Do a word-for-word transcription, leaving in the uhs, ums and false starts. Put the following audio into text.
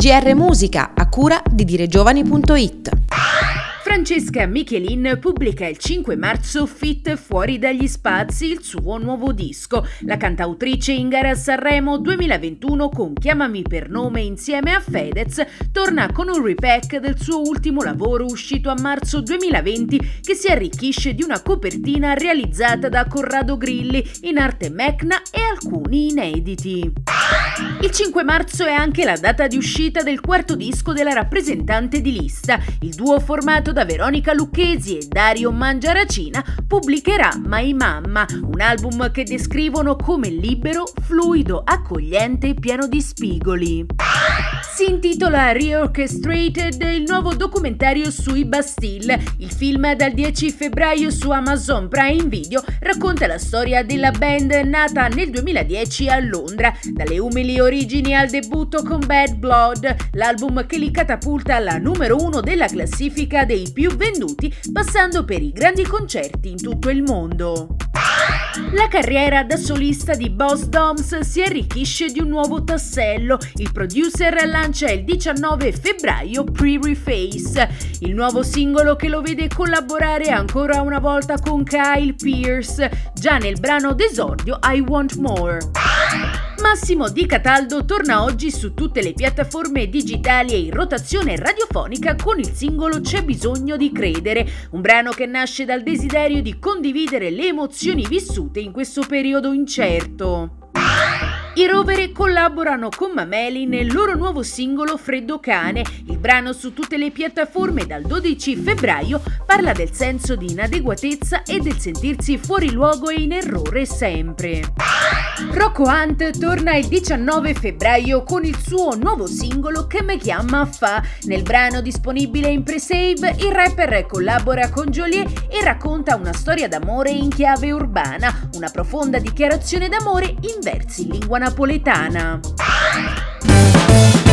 G R Musica, a cura di diregiovani punto it. Francesca Michelin pubblica il cinque marzo Fit Fuori dagli spazi, il suo nuovo disco. La cantautrice in gara a Sanremo duemilaventuno con Chiamami per nome insieme a Fedez torna con un repack del suo ultimo lavoro uscito a marzo duemilaventi, che si arricchisce di una copertina realizzata da Corrado Grilli in arte Mecna e alcuni inediti. Il cinque marzo è anche la data di uscita del quarto disco della rappresentante di lista. Il duo formato da Veronica Lucchesi e Dario Mangiaracina pubblicherà Mai Mamma, un album che descrivono come libero, fluido, accogliente e pieno di spigoli. Si intitola Reorchestrated, il nuovo documentario sui Bastille. Il film dal dieci febbraio su Amazon Prime Video racconta la storia della band nata nel duemiladieci a Londra, dalle umili origini al debutto con Bad Blood, l'album che li catapulta alla numero uno della classifica dei più venduti, passando per i grandi concerti in tutto il mondo. La carriera da solista di Boss Doms si arricchisce di un nuovo tassello. Il producer lancia il diciannove febbraio Pretty Face, il nuovo singolo che lo vede collaborare ancora una volta con Kyle Pearce, già nel brano d'esordio I Want More. Massimo Di Cataldo torna oggi su tutte le piattaforme digitali e in rotazione radiofonica con il singolo C'è bisogno di credere, un brano che nasce dal desiderio di condividere le emozioni vissute in questo periodo incerto. I Rovere collaborano con Mameli nel loro nuovo singolo Freddo Cane. Il brano su tutte le piattaforme dal dodici febbraio parla del senso di inadeguatezza e del sentirsi fuori luogo e in errore sempre. Rocco Hunt torna il diciannove febbraio con il suo nuovo singolo Che me chiama fa. Nel brano disponibile in pre-save, il rapper collabora con Joliet e racconta una storia d'amore in chiave urbana, una profonda dichiarazione d'amore in versi in lingua napoletana.